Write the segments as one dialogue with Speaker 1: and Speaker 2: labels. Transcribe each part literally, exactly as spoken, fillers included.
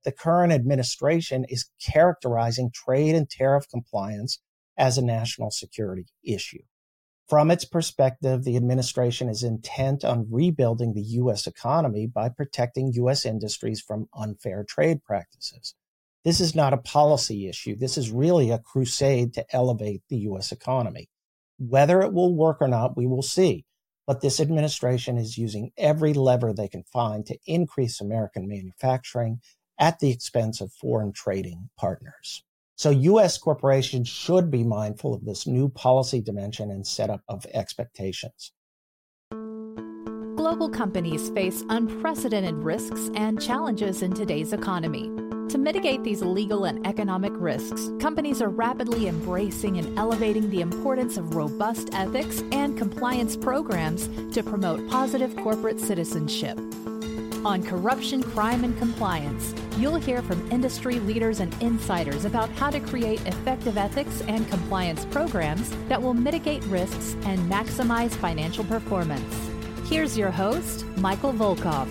Speaker 1: the current administration is characterizing trade and tariff compliance as a national security issue. From its perspective, the administration is intent on rebuilding the U S economy by protecting U S industries from unfair trade practices. This is not a policy issue. This is really a crusade to elevate the U S economy. Whether it will work or not, we will see. But this administration is using every lever they can find to increase American manufacturing at the expense of foreign trading partners. So U S corporations should be mindful of this new policy dimension and setup of expectations.
Speaker 2: Global companies face unprecedented risks and challenges in today's economy. To mitigate these legal and economic risks, companies are rapidly embracing and elevating the importance of robust ethics and compliance programs to promote positive corporate citizenship. On Corruption, Crime, and Compliance, you'll hear from industry leaders and insiders about how to create effective ethics and compliance programs that will mitigate risks and maximize financial performance. Here's your host, Michael Volkov.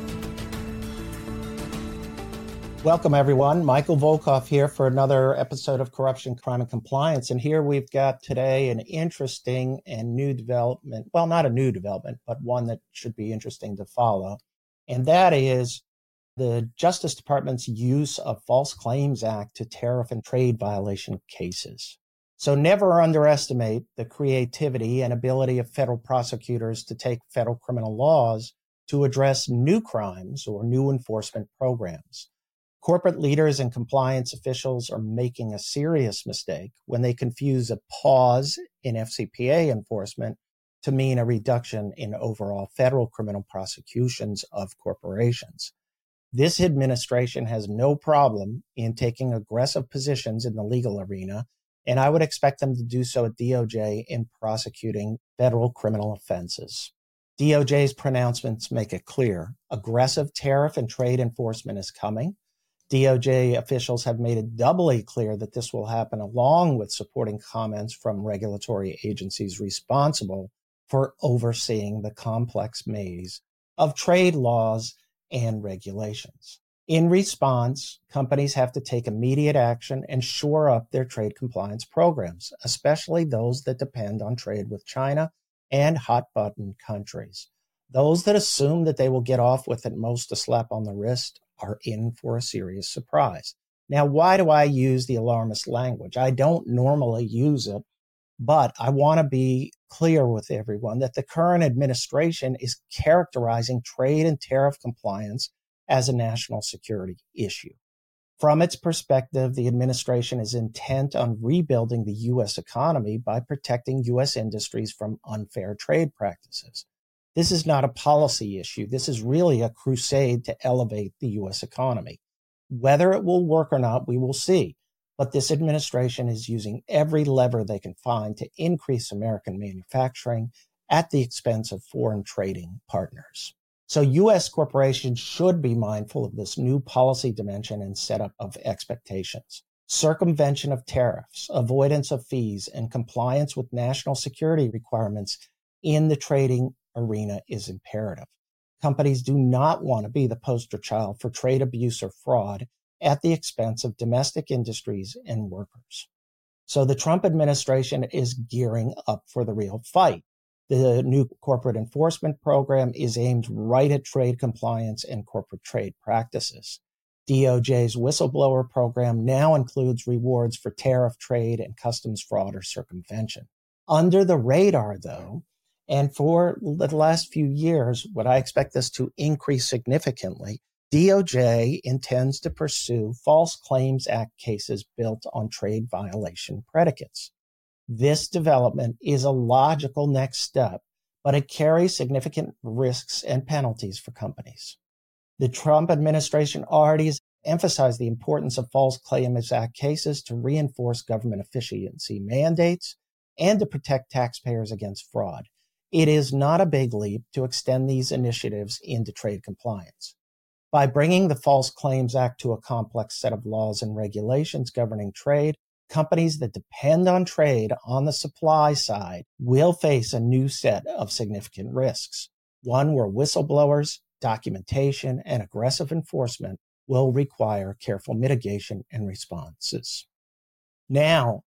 Speaker 1: Welcome, everyone. Michael Volkov here for another episode of Corruption, Crime, and Compliance. And here we've got today an interesting and new development. Well, not a new development, but one that should be interesting to follow. And that is the Justice Department's use of False Claims Act to tariff and trade violation cases. So never underestimate the creativity and ability of federal prosecutors to take federal criminal laws to address new crimes or new enforcement programs. Corporate leaders and compliance officials are making a serious mistake when they confuse a pause in F C P A enforcement to mean a reduction in overall federal criminal prosecutions of corporations. This administration has no problem in taking aggressive positions in the legal arena, and I would expect them to do so at D O J in prosecuting federal criminal offenses. D O J's pronouncements make it clear. Aggressive tariff and trade enforcement is coming. D O J officials have made it doubly clear that this will happen along with supporting comments from regulatory agencies responsible for overseeing the complex maze of trade laws and regulations. In response, companies have to take immediate action and shore up their trade compliance programs, especially those that depend on trade with China and hot-button countries. Those that assume that they will get off with at most a slap on the wrist are in for a serious surprise. Now, why do I use the alarmist language? I don't normally use it, but I want to be clear with everyone that the current administration is characterizing trade and tariff compliance as a national security issue. From its perspective, the administration is intent on rebuilding the U S economy by protecting U S industries from unfair trade practices. This is not a policy issue. This is really a crusade to elevate the U S economy. Whether it will work or not, we will see. But this administration is using every lever they can find to increase American manufacturing at the expense of foreign trading partners. So U S corporations should be mindful of this new policy dimension and setup of expectations. Circumvention of tariffs, avoidance of fees, and compliance with national security requirements in the trading arena is imperative. Companies do not want to be the poster child for trade abuse or fraud at the expense of domestic industries and workers. So the Trump administration is gearing up for the real fight. The new corporate enforcement program is aimed right at trade compliance and corporate trade practices. D O J's whistleblower program now includes rewards for tariff, trade, and customs fraud or circumvention. Under the radar, though, and for the last few years, what I expect this to increase significantly, D O J intends to pursue False Claims Act cases built on trade violation predicates. This development is a logical next step, but it carries significant risks and penalties for companies. The Trump administration already has emphasized the importance of False Claims Act cases to reinforce government efficiency mandates and to protect taxpayers against fraud. It is not a big leap to extend these initiatives into trade compliance. By bringing the False Claims Act to a complex set of laws and regulations governing trade, companies that depend on trade on the supply side will face a new set of significant risks, one where whistleblowers, documentation, and aggressive enforcement will require careful mitigation and responses. Now,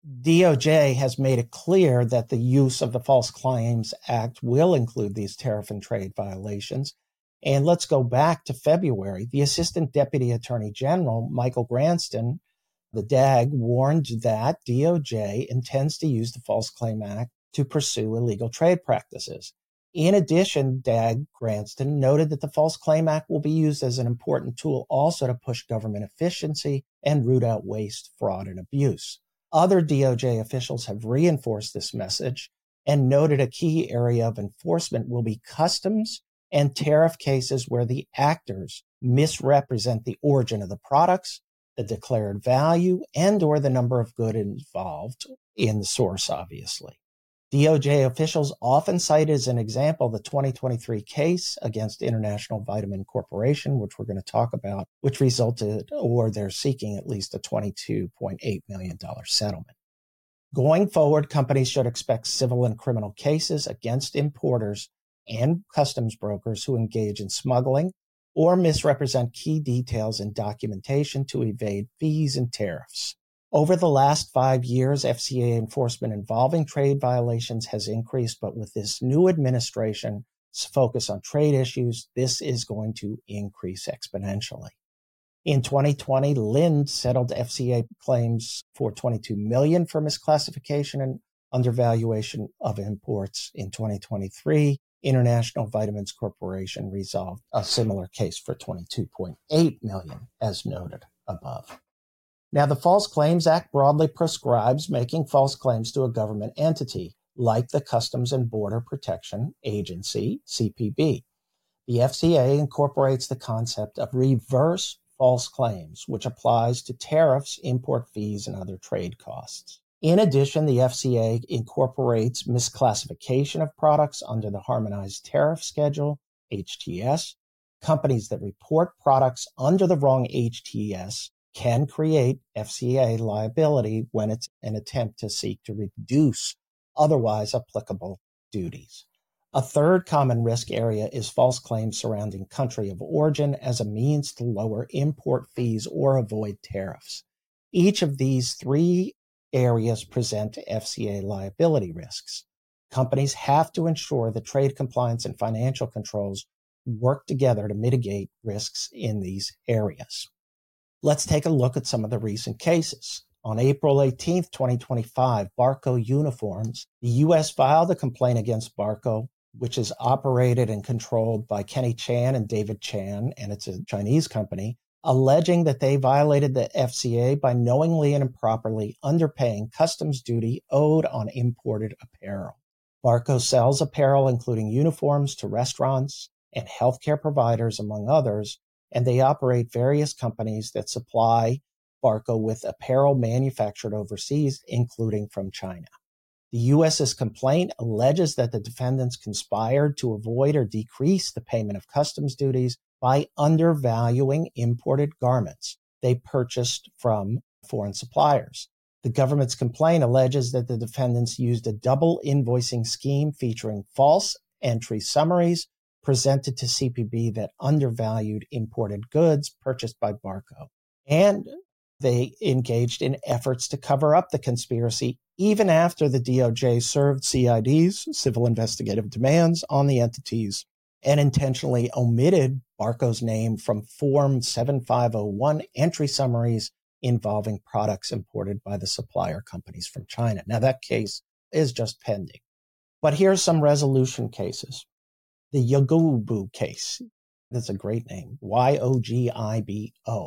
Speaker 1: D O J has made it clear that the use of the False Claims Act will include these tariff and trade violations. And let's go back to February. The Assistant Deputy Attorney General, Michael Granston, the D A G, warned that D O J intends to use the False Claim Act to pursue illegal trade practices. In addition, D A G Granston noted that the False Claim Act will be used as an important tool also to push government efficiency and root out waste, fraud, and abuse. Other D O J officials have reinforced this message and noted a key area of enforcement will be customs and tariff cases where the actors misrepresent the origin of the products, the declared value, and or the number of goods involved in the source, obviously. D O J officials often cite as an example the twenty twenty-three case against International Vitamin Corporation, which we're going to talk about, which resulted, or they're seeking at least a twenty-two point eight million dollars settlement. Going forward, companies should expect civil and criminal cases against importers and customs brokers who engage in smuggling or misrepresent key details in documentation to evade fees and tariffs. Over the last five years, F C A enforcement involving trade violations has increased, but with this new administration's focus on trade issues, this is going to increase exponentially. In twenty twenty, Lind settled F C A claims for twenty-two million dollars for misclassification and undervaluation of imports. In twenty twenty-three, International Vitamins Corporation resolved a similar case for twenty-two point eight million dollars, as noted above. Now, the False Claims Act broadly prescribes making false claims to a government entity, like the Customs and Border Protection Agency, C P B. The F C A incorporates the concept of reverse false claims, which applies to tariffs, import fees, and other trade costs. In addition, the F C A incorporates misclassification of products under the Harmonized Tariff Schedule, H T S. Companies that report products under the wrong H T S can create F C A liability when it's an attempt to seek to reduce otherwise applicable duties. A third common risk area is false claims surrounding country of origin as a means to lower import fees or avoid tariffs. Each of these three areas present F C A liability risks. Companies have to ensure that trade compliance and financial controls work together to mitigate risks in these areas. Let's take a look at some of the recent cases. On April eighteenth, twenty twenty-five, Barco Uniforms, the U S filed a complaint against Barco, which is operated and controlled by Kenny Chan and David Chan, and it's a Chinese company, alleging that they violated the F C A by knowingly and improperly underpaying customs duty owed on imported apparel. Barco sells apparel, including uniforms, to restaurants and healthcare providers, among others, and they operate various companies that supply Barco with apparel manufactured overseas, including from China. The U S's complaint alleges that the defendants conspired to avoid or decrease the payment of customs duties by undervaluing imported garments they purchased from foreign suppliers. The government's complaint alleges that the defendants used a double invoicing scheme featuring false entry summaries presented to C P B that undervalued imported goods purchased by Barco. And they engaged in efforts to cover up the conspiracy even after the D O J served C I Ds, civil investigative demands, on the entities and intentionally omitted Barco's name from Form seventy-five oh one entry summaries involving products imported by the supplier companies from China. Now, that case is just pending. But here's some resolution cases. The Yogobu case, that's a great name, Y O G I B O,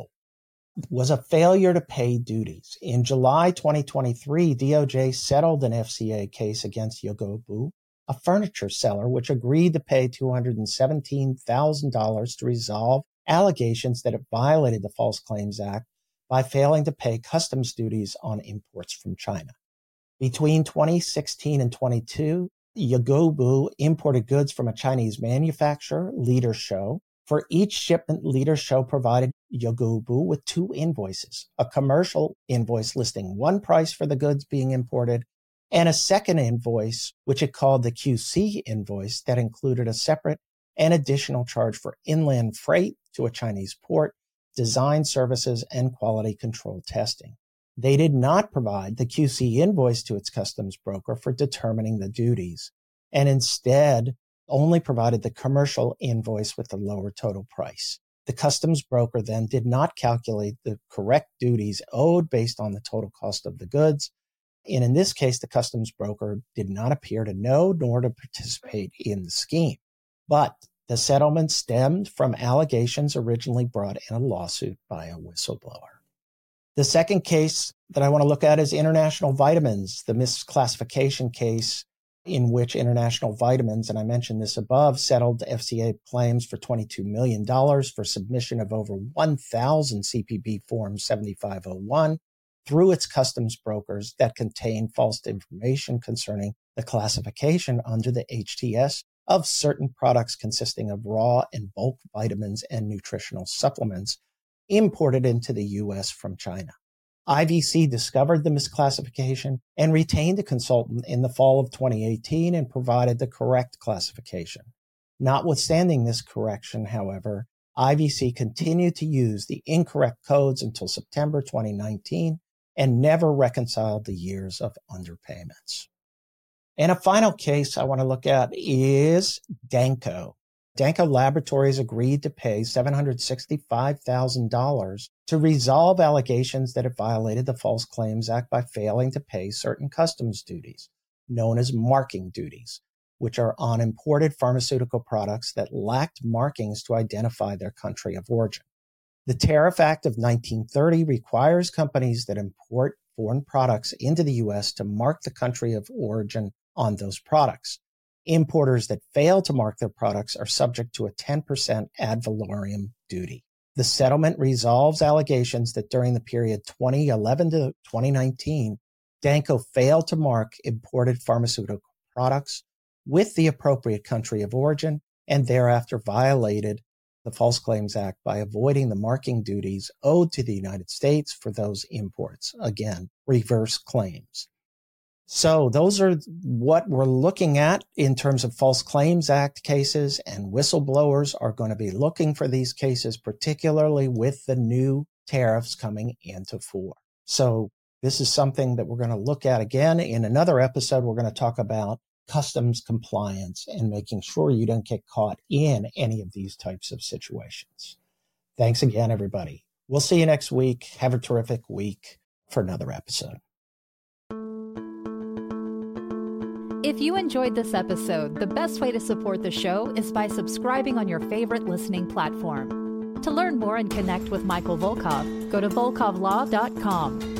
Speaker 1: was a failure to pay duties. In July twenty twenty-three, D O J settled an F C A case against Yogobu, a furniture seller, which agreed to pay two hundred seventeen thousand dollars to resolve allegations that it violated the False Claims Act by failing to pay customs duties on imports from China. Between twenty sixteen and twenty-two, Yogobu imported goods from a Chinese manufacturer, Leader Show. For each shipment, Leader Show provided Yogobu with two invoices, a commercial invoice listing one price for the goods being imported, and a second invoice, which it called the Q C invoice, that included a separate and additional charge for inland freight to a Chinese port design services, and quality control testing. They did not provide the Q C invoice to its customs broker for determining the duties, and instead only provided the commercial invoice with the lower total price. The customs broker then did not calculate the correct duties owed based on the total cost of the goods. And in this case, the customs broker did not appear to know nor to participate in the scheme. But the settlement stemmed from allegations originally brought in a lawsuit by a whistleblower. The second case that I want to look at is International Vitamins, the misclassification case in which International Vitamins, and I mentioned this above, settled F C A claims for twenty-two million dollars for submission of over one thousand C P B Form seventy-five oh one through its customs brokers that contain false information concerning the classification under the H T S of certain products consisting of raw and bulk vitamins and nutritional supplements imported into the U S from China. I V C discovered the misclassification and retained a consultant in the fall of twenty eighteen and provided the correct classification. Notwithstanding this correction, however, I V C continued to use the incorrect codes until September twenty nineteen and never reconciled the years of underpayments. And a final case I want to look at is Danco. Danco Laboratories agreed to pay seven hundred sixty-five thousand dollars to resolve allegations that it violated the False Claims Act by failing to pay certain customs duties, known as marking duties, which are on imported pharmaceutical products that lacked markings to identify their country of origin. The Tariff Act of nineteen thirty requires companies that import foreign products into the U S to mark the country of origin on those products. Importers that fail to mark their products are subject to a ten percent ad valorem duty. The settlement resolves allegations that during the period twenty eleven to twenty nineteen, Danco failed to mark imported pharmaceutical products with the appropriate country of origin and thereafter violated the False Claims Act by avoiding the marking duties owed to the United States for those imports. Again, reverse claims. So those are what we're looking at in terms of False Claims Act cases, and whistleblowers are going to be looking for these cases, particularly with the new tariffs coming into force. So this is something that we're going to look at again. In another episode, we're going to talk about customs compliance and making sure you don't get caught in any of these types of situations. Thanks again, everybody. We'll see you next week. Have a terrific week for another episode.
Speaker 2: If you enjoyed this episode, the best way to support the show is by subscribing on your favorite listening platform. To learn more and connect with Michael Volkov, go to volkov law dot com.